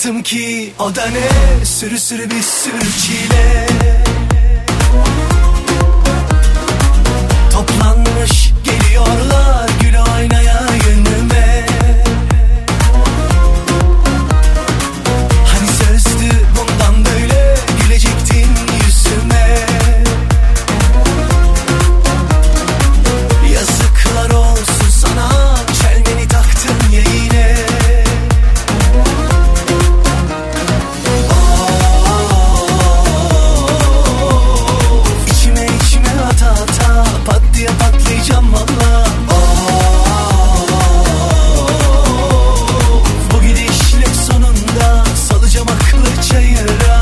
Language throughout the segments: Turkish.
baktım ki o da ne, sürü sürü bir sürü çile. Toplanmış geliyorlar gül oynaya yönüme. Hani sözdü bundan böyle gülecektin yüzüme. Yazıklar olsun sana, çelmeni taktın ya yine. İçime içime ata ata pat diye patlayacağım valla. Bu gidişle sonunda salacağım aklı çayıra.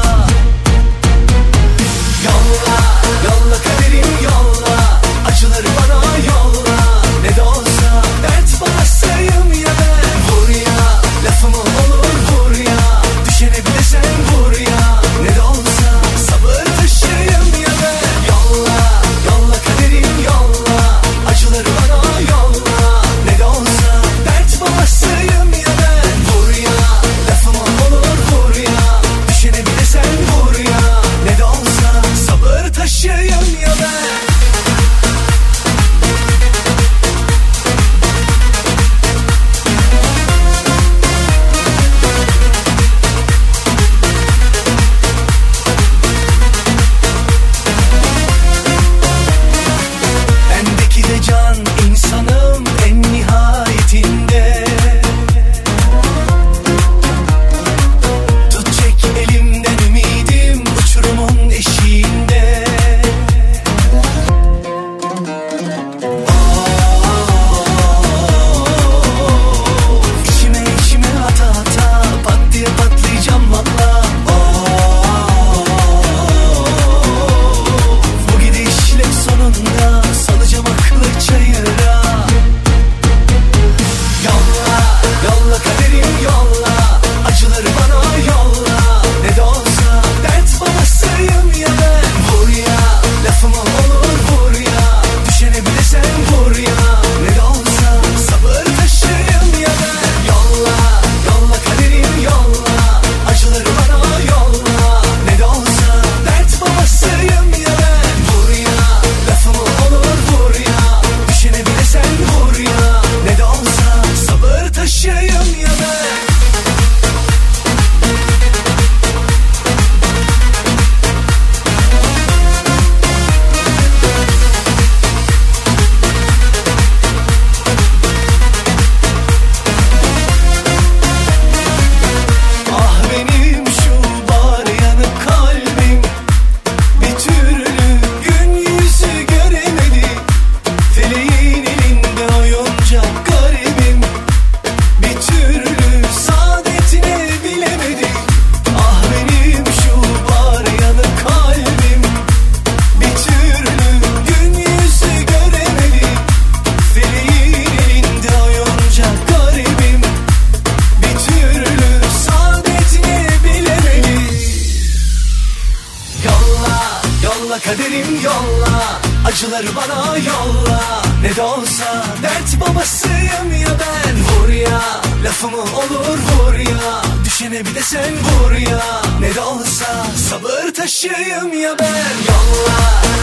Yolla, yolla kaderim yolla, acıları bana yolla. Ne de olsa dert basayım ya ben. Vur ya, lafımı olur vur ya, düşene bile sen vur ya. Ne de olsa sabır taşıyım ya ben. Yolla, yolla kaderim yolla, acıları bana yolla. Ne de olsa dert basayım ya ben. Vur ya, lafımı olur vur ya, düşene bile sen vur ya. Ne de olsa sabır taşıyım ya ben. Bendeki de can insanım en nihayetinde. Tut çek elimden ümidim uçurumun eşiğinde. İçime içime ata ata pat diye patlayacağım valla. Bu gidişle sonunda salacağım aklı çayıra. Yolla, yolla kaderim yolla, acıları bana yolla. Ne de olsa dert basayım ya ben. Vur ya, lafımı olur vur ya, düşene bile sen vur ya. Ne de olsa sabır taşıyım ya ben. Yolla, yolla kaderim yolla, acıları bana yolla. Ne de olsa dert basayım ya ben. Vur ya, lafımı olur vur ya, düşene bile sen vur ya. Ne de olsa sabır taşıyım ya ben. Ah benim şu bar yanık kalbim, bir türlü gün yüzü göremedi. Feleğin elinde oyuncak garibim, bir türlü saadetine bilemedi. Ah benim şu bar yanık kalbim, bir türlü gün yüzü göremedi. Feleğin elinde oyuncak garibim, bir türlü saadetine bilemedi. Yolla, yolla kaderim yolla, acıları bana yolla. Ne de olsa dert babasıyım ya ben. Vur ya, lafımı olur vur ya, düşene bir de sen vur ya. Ne de olsa sabır taşıyım ya ben. Yolla,